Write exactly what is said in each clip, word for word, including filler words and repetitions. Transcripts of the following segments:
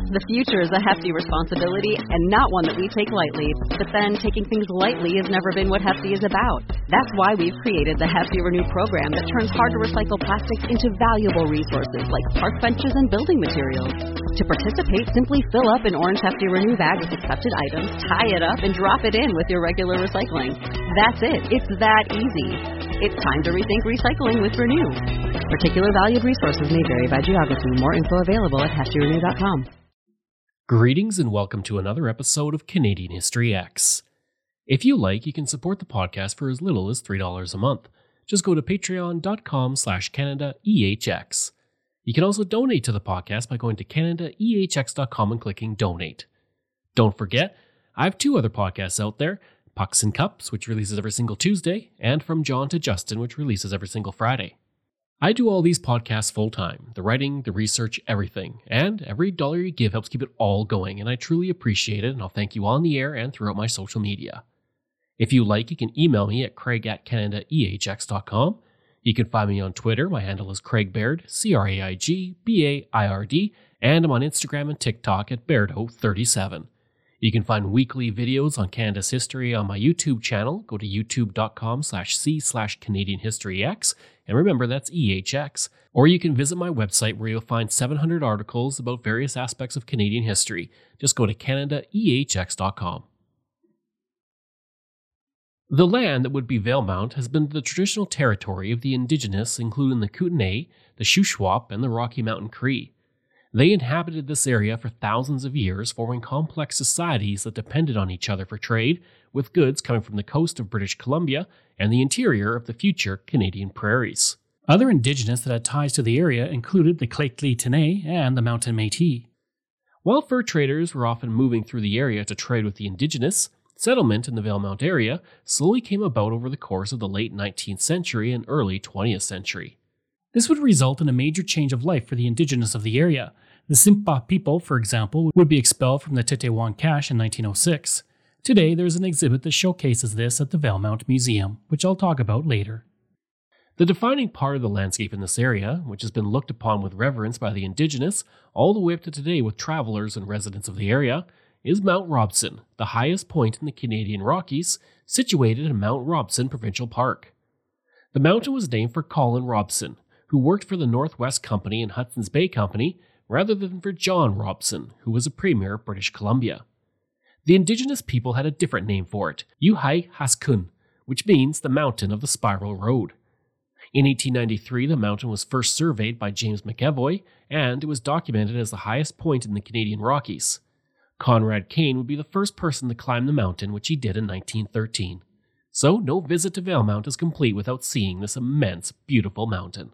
The future is a hefty responsibility and not one that we take lightly. But then, taking things lightly has never been what Hefty is about. That's why we've created the Hefty Renew program that turns hard-to-recycle plastics into valuable resources like park benches and building materials. To participate, simply fill up an orange Hefty Renew bag with accepted items, tie it up, and drop it in with your regular recycling. That's it. It's that easy. It's time to rethink recycling with Renew. Particular valued resources may vary by geography. More info available at hefty renew dot com. Greetings and welcome to another episode of Canadian History X. If you like, you can support the podcast for as little as three dollars a month. Just go to patreon.com slash CanadaEHX. You can also donate to the podcast by going to canada e h x dot com and clicking donate. Don't forget, I have two other podcasts out there, Pucks and Cups, which releases every single Tuesday, and From John to Justin, which releases every single Friday. I do all these podcasts full-time, the writing, the research, everything, and every dollar you give helps keep it all going, and I truly appreciate it, and I'll thank you on the air and throughout my social media. If you like, you can email me at craig at canada e h x dot com. You can find me on Twitter. My handle is Craig Baird, C R A I G B A I R D, and I'm on Instagram and TikTok at Bairdo thirty-seven. You can find weekly videos on Canada's history on my YouTube channel. Go to youtube.com slash c slash Canadian History X, and remember that's E H X. Or you can visit my website where you'll find seven hundred articles about various aspects of Canadian history. Just go to canada e h x dot com. The land that would be Valemount has been the traditional territory of the Indigenous, including the Kootenay, the Shuswap, and the Rocky Mountain Cree. They inhabited this area for thousands of years, forming complex societies that depended on each other for trade, with goods coming from the coast of British Columbia and the interior of the future Canadian prairies. Other Indigenous that had ties to the area included the Claicli Tenay and the Mountain Métis. While fur traders were often moving through the area to trade with the Indigenous, settlement in the Valemount area slowly came about over the course of the late nineteenth century and early twentieth century. This would result in a major change of life for the Indigenous of the area. The Simpa people, for example, would be expelled from the Tetewan Cache in nineteen oh six. Today, there's an exhibit that showcases this at the Valemount Museum, which I'll talk about later. The defining part of the landscape in this area, which has been looked upon with reverence by the Indigenous, all the way up to today with travelers and residents of the area, is Mount Robson, the highest point in the Canadian Rockies, situated in Mount Robson Provincial Park. The mountain was named for Colin Robson, who worked for the Northwest Company and Hudson's Bay Company, rather than for John Robson, who was a premier of British Columbia. The Indigenous people had a different name for it, Yuhai Haskun, which means the Mountain of the Spiral Road. In eighteen ninety-three, the mountain was first surveyed by James McEvoy, and it was documented as the highest point in the Canadian Rockies. Conrad Kane would be the first person to climb the mountain, which he did in nineteen thirteen. So no visit to Valemount is complete without seeing this immense, beautiful mountain.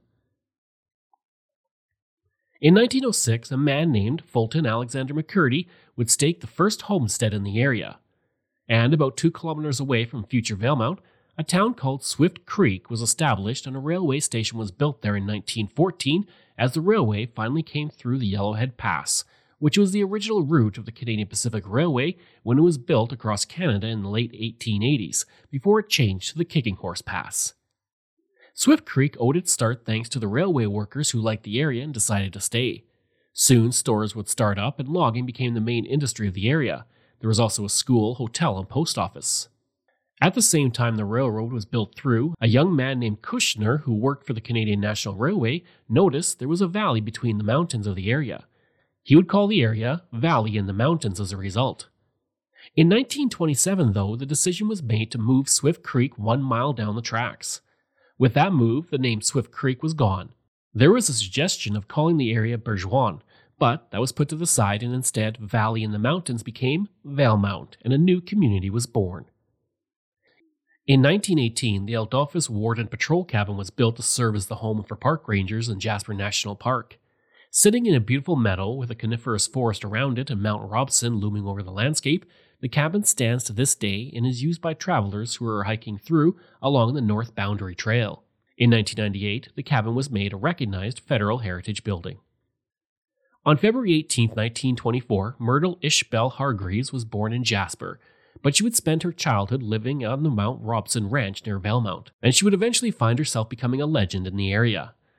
In nineteen oh six, a man named Fulton Alexander McCurdy would stake the first homestead in the area. And about two kilometers away from future Valemount, a town called Swift Creek was established and a railway station was built there in nineteen fourteen as the railway finally came through the Yellowhead Pass, which was the original route of the Canadian Pacific Railway when it was built across Canada in the late eighteen eighties, before it changed to the Kicking Horse Pass. Swift Creek owed its start thanks to the railway workers who liked the area and decided to stay. Soon, stores would start up and logging became the main industry of the area. There was also a school, hotel, and post office. At the same time the railroad was built through, a young man named Kushner, who worked for the Canadian National Railway, noticed there was a valley between the mountains of the area. He would call the area Valley in the Mountains as a result. In nineteen twenty-seven, though, the decision was made to move Swift Creek one mile down the tracks. With that move, the name Swift Creek was gone. There was a suggestion of calling the area Bergeron, but that was put to the side and instead Valley in the Mountains became Valemount, and a new community was born. In nineteen eighteen, the Adolphus Warden Patrol Cabin was built to serve as the home for park rangers in Jasper National Park. Sitting in a beautiful meadow with a coniferous forest around it and Mount Robson looming over the landscape, the cabin stands to this day and is used by travelers who are hiking through along the North Boundary Trail. In nineteen ninety-eight, the cabin was made a recognized federal heritage building. On February eighteenth, nineteen twenty-four, Myrtle Ishbel Hargreaves was born in Jasper, but she would spend her childhood living on the Mount Robson Ranch near Valemount, and she would eventually find herself becoming a legend in the area.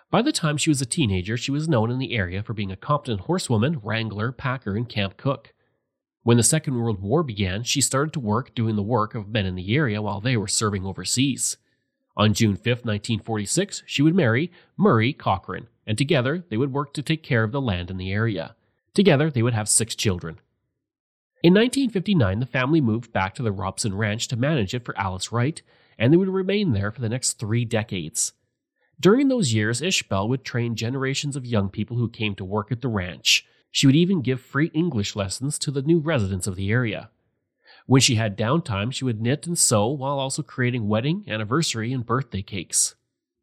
By the time she was a teenager, she was known in the area for being a competent horsewoman, wrangler, packer, and camp cook. When the Second World War began, she started to work doing the work of men in the area while they were serving overseas. On June fifth, nineteen forty-six, she would marry Murray Cochrane, and together they would work to take care of the land in the area. Together they would have six children. In nineteen fifty-nine, the family moved back to the Robson Ranch to manage it for Alice Wright, and they would remain there for the next three decades. During those years, Ishbel would train generations of young people who came to work at the ranch. She would even give free English lessons to the new residents of the area. When she had downtime, she would knit and sew while also creating wedding, anniversary, and birthday cakes.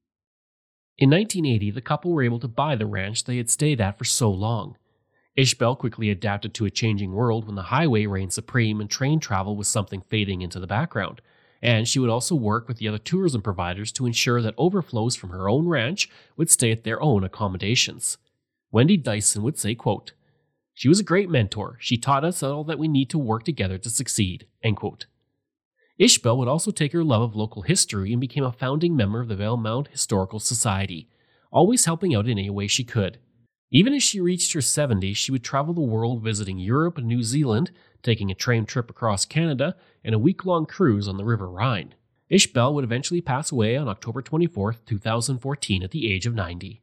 In nineteen eighty, the couple were able to buy the ranch they had stayed at for so long. Ishbel quickly adapted to a changing world when the highway reigned supreme and train travel was something fading into the background, and she would also work with the other tourism providers to ensure that overflows from her own ranch would stay at their own accommodations. Wendy Dyson would say, quote, "She was a great mentor. She taught us all that we need to work together to succeed." End quote. Ishbel would also take her love of local history and became a founding member of the Valemount Historical Society, always helping out in any way she could. Even as she reached her seventies, she would travel the world visiting Europe and New Zealand, taking a train trip across Canada, and a week-long cruise on the River Rhine. Ishbel would eventually pass away on October twenty-fourth, twenty fourteen at the age of ninety.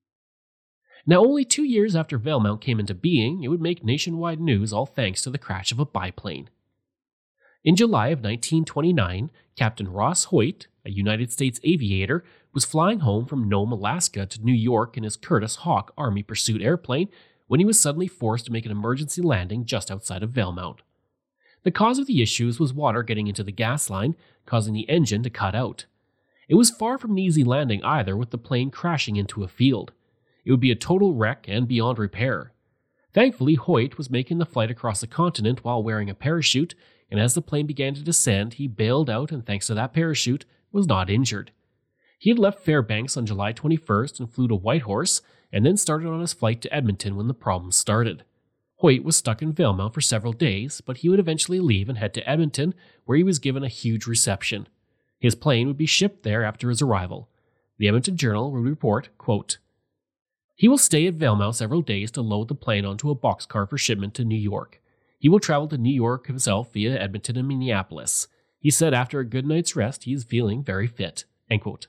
Now, only two years after Valemount came into being, it would make nationwide news all thanks to the crash of a biplane. In July of nineteen twenty-nine, Captain Ross Hoyt, a United States aviator, was flying home from Nome, Alaska to New York in his Curtiss Hawk Army Pursuit airplane when he was suddenly forced to make an emergency landing just outside of Valemount. The cause of the issues was water getting into the gas line, causing the engine to cut out. It was far from an easy landing either, with the plane crashing into a field. It would be a total wreck and beyond repair. Thankfully, Hoyt was making the flight across the continent while wearing a parachute, and as the plane began to descend, he bailed out and thanks to that parachute, was not injured. He had left Fairbanks on July twenty-first and flew to Whitehorse, and then started on his flight to Edmonton when the problems started. Hoyt was stuck in Valemount for several days, but he would eventually leave and head to Edmonton, where he was given a huge reception. His plane would be shipped there after his arrival. The Edmonton Journal would report, quote, "He will stay at Valemount several days to load the plane onto a boxcar for shipment to New York. He will travel to New York himself via Edmonton and Minneapolis. He said after a good night's rest he is feeling very fit." End quote.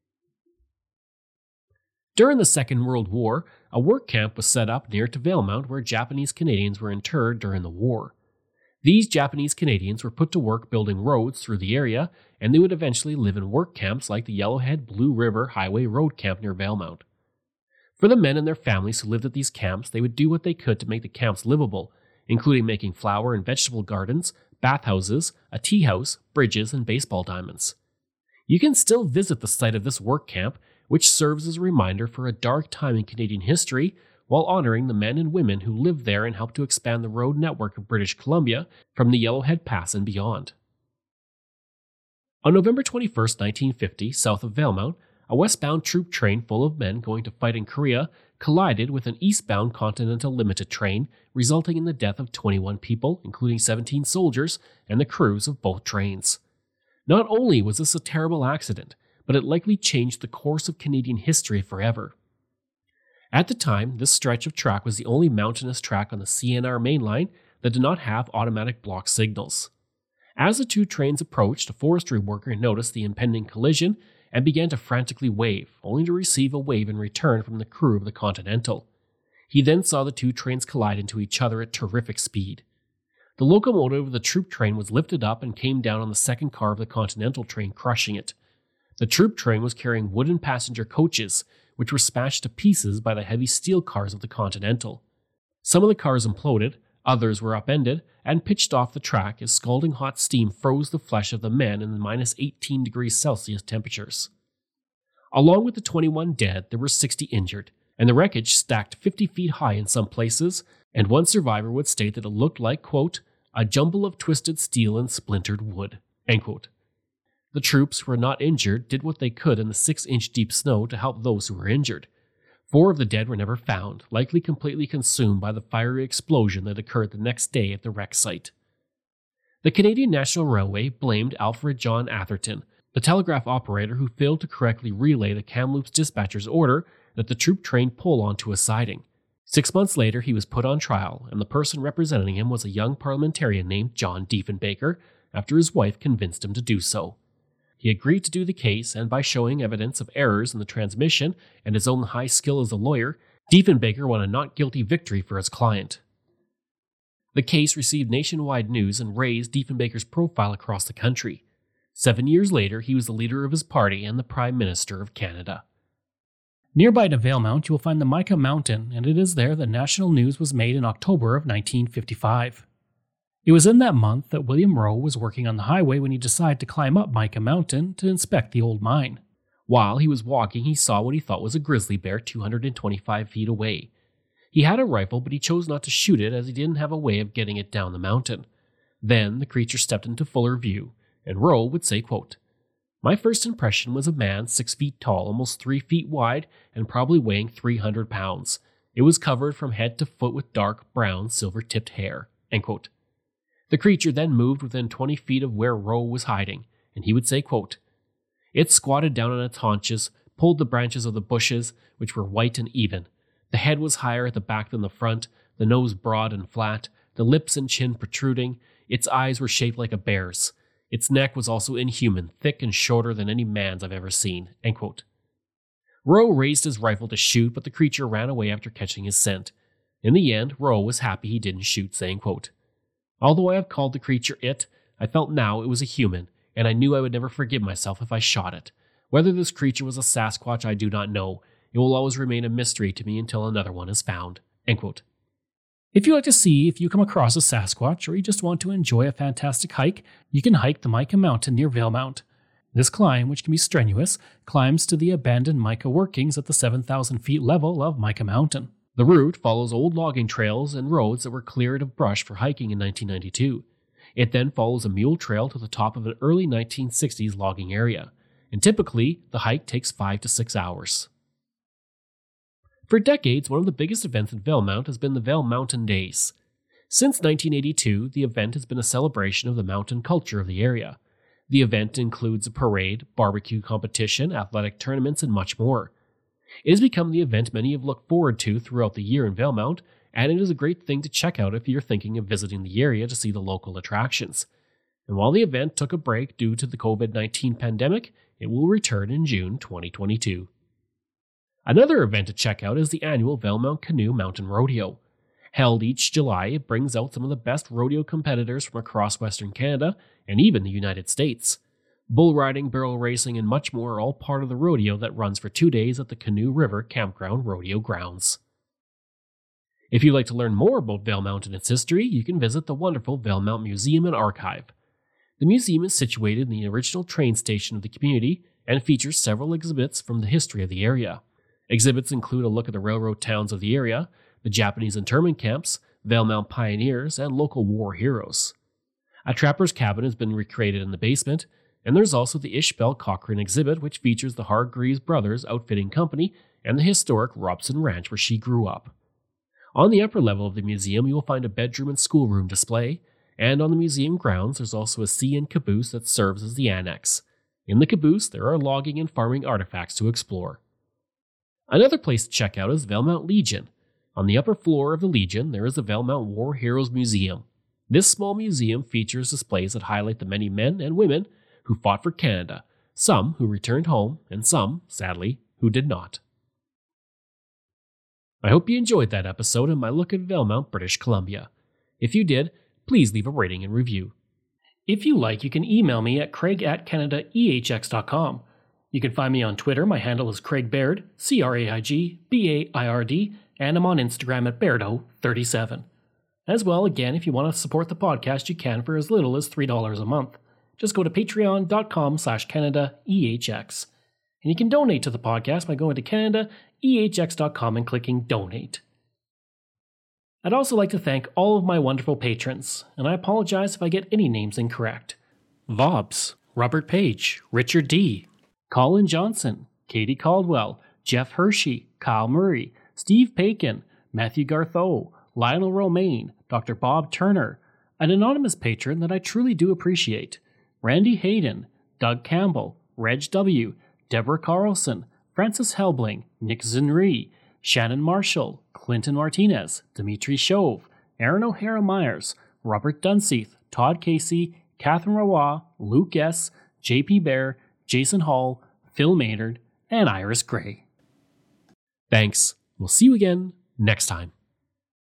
During the Second World War, a work camp was set up near to Valemount where Japanese Canadians were interred during the war. These Japanese Canadians were put to work building roads through the area, and they would eventually live in work camps like the Yellowhead Blue River Highway Road Camp near Valemount. For the men and their families who lived at these camps, they would do what they could to make the camps livable, including making flower and vegetable gardens, bathhouses, a tea house, bridges, and baseball diamonds. You can still visit the site of this work camp, which serves as a reminder for a dark time in Canadian history, while honoring the men and women who lived there and helped to expand the road network of British Columbia from the Yellowhead Pass and beyond. On November twenty-first, nineteen fifty, south of Valemount, a westbound troop train full of men going to fight in Korea collided with an eastbound Continental Limited train, resulting in the death of twenty-one people, including seventeen soldiers, and the crews of both trains. Not only was this a terrible accident, but it likely changed the course of Canadian history forever. At the time, this stretch of track was the only mountainous track on the C N R mainline that did not have automatic block signals. As the two trains approached, a forestry worker noticed the impending collision and began to frantically wave, only to receive a wave in return from the crew of the Continental. He then saw the two trains collide into each other at terrific speed. The locomotive of the troop train was lifted up and came down on the second car of the Continental train, crushing it. The troop train was carrying wooden passenger coaches, which were smashed to pieces by the heavy steel cars of the Continental. Some of the cars imploded, others were upended, and pitched off the track as scalding hot steam froze the flesh of the men in the minus eighteen degrees Celsius temperatures. Along with the twenty-one dead, there were sixty injured, and the wreckage stacked fifty feet high in some places, and one survivor would state that it looked like, quote, "a jumble of twisted steel and splintered wood," end quote. The troops who were not injured did what they could in the six-inch deep snow to help those who were injured. Four of the dead were never found, likely completely consumed by the fiery explosion that occurred the next day at the wreck site. The Canadian National Railway blamed Alfred John Atherton, the telegraph operator who failed to correctly relay the Kamloops dispatcher's order that the troop train pull onto a siding. Six months later, he was put on trial, and the person representing him was a young parliamentarian named John Diefenbaker, after his wife convinced him to do so. He agreed to do the case, and by showing evidence of errors in the transmission and his own high skill as a lawyer, Diefenbaker won a not guilty victory for his client. The case received nationwide news and raised Diefenbaker's profile across the country. Seven years later, he was the leader of his party and the Prime Minister of Canada. Nearby to Valemount, you will find the Mica Mountain, and it is there that national news was made in October of nineteen fifty-five. It was in that month that William Rowe was working on the highway when he decided to climb up Mica Mountain to inspect the old mine. While he was walking, he saw what he thought was a grizzly bear two hundred twenty-five feet away. He had a rifle, but he chose not to shoot it as he didn't have a way of getting it down the mountain. Then the creature stepped into fuller view, and Rowe would say, quote, "My first impression was a man six feet tall, almost three feet wide, and probably weighing three hundred pounds. It was covered from head to foot with dark, brown, silver-tipped hair." End quote. The creature then moved within twenty feet of where Rowe was hiding, and he would say, quote, "It squatted down on its haunches, pulled the branches of the bushes, which were white and even. The head was higher at the back than the front, the nose broad and flat, the lips and chin protruding. Its eyes were shaped like a bear's. Its neck was also inhuman, thick and shorter than any man's I've ever seen." End quote. Rowe raised his rifle to shoot, but the creature ran away after catching his scent. In the end, Rowe was happy he didn't shoot, saying, quote, "Although I have called the creature it, I felt now it was a human, and I knew I would never forgive myself if I shot it. Whether this creature was a Sasquatch I do not know. It will always remain a mystery to me until another one is found." End quote. If you like to see if you come across a Sasquatch, or you just want to enjoy a fantastic hike, you can hike the Mica Mountain near Valemount. This climb, which can be strenuous, climbs to the abandoned mica workings at the seven thousand feet level of Mica Mountain. The route follows old logging trails and roads that were cleared of brush for hiking in nineteen ninety-two. It then follows a mule trail to the top of an early nineteen sixties logging area, and typically, the hike takes five to six hours. For decades, one of the biggest events in Valemount has been the Vail Mountain Days. Since nineteen eighty-two, the event has been a celebration of the mountain culture of the area. The event includes a parade, barbecue competition, athletic tournaments, and much more. It has become the event many have looked forward to throughout the year in Valemount, and it is a great thing to check out if you're thinking of visiting the area to see the local attractions. And while the event took a break due to the covid nineteen pandemic, it will return in June twenty twenty-two. Another event to check out is the annual Valemount Canoe Mountain Rodeo. Held each July, it brings out some of the best rodeo competitors from across Western Canada and even the United States. Bull riding, barrel racing, and much more are all part of the rodeo that runs for two days at the Canoe River Campground Rodeo Grounds. If you'd like to learn more about Valemount and its history, you can visit the wonderful Valemount Museum and Archive. The museum is situated in the original train station of the community and features several exhibits from the history of the area. Exhibits include a look at the railroad towns of the area, the Japanese internment camps, Valemount pioneers, and local war heroes. A trapper's cabin has been recreated in the basement, and there's also the Ishbel Cochrane exhibit, which features the Hargreaves Brothers Outfitting Company and the historic Robson Ranch where she grew up. On the upper level of the museum, you will find a bedroom and schoolroom display, and on the museum grounds there's also a sea and caboose that serves as the annex. In the caboose, there are logging and farming artifacts to explore. Another place to check out is Valemount Legion. On the upper floor of the Legion, there is the Valemount War Heroes Museum. This small museum features displays that highlight the many men and women who fought for Canada, some who returned home, and some, sadly, who did not. I hope you enjoyed that episode and my look at Valemount, British Columbia. If you did, please leave a rating and review. If you like, you can email me at craig at canada e h x dot com. You can find me on Twitter. My handle is Craig Baird, C R A I G B A I R D, and I'm on Instagram at Bairdo thirty-seven. As well, again, if you want to support the podcast, you can for as little as three dollars a month. Just go to patreon.com slash Canada EHX. And you can donate to the podcast by going to canada e h x dot com and clicking Donate. I'd also like to thank all of my wonderful patrons, and I apologize if I get any names incorrect. Vobs, Robert Page, Richard D., Colin Johnson, Katie Caldwell, Jeff Hershey, Kyle Murray, Steve Pakin, Matthew Gartho, Lionel Romaine, Doctor Bob Turner, an anonymous patron that I truly do appreciate, Randy Hayden, Doug Campbell, Reg W., Deborah Carlson, Francis Helbling, Nick Zinri, Shannon Marshall, Clinton Martinez, Dimitri Chauve, Aaron O'Hara Myers, Robert Dunseith, Todd Casey, Catherine Rawa, Luke S., J P Bear, Jason Hall, Phil Maynard, and Iris Gray. Thanks. We'll see you again next time.